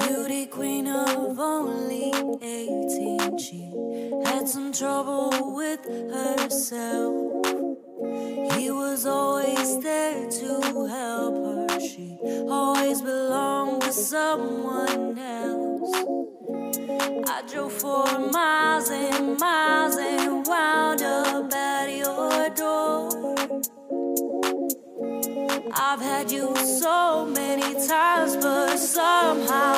Beauty queen of only 18, she had some trouble with herself. He was always there to help her. She always belonged to someone else. I drove 4 miles and miles and wound up at your door. I've had you so many times, but somehow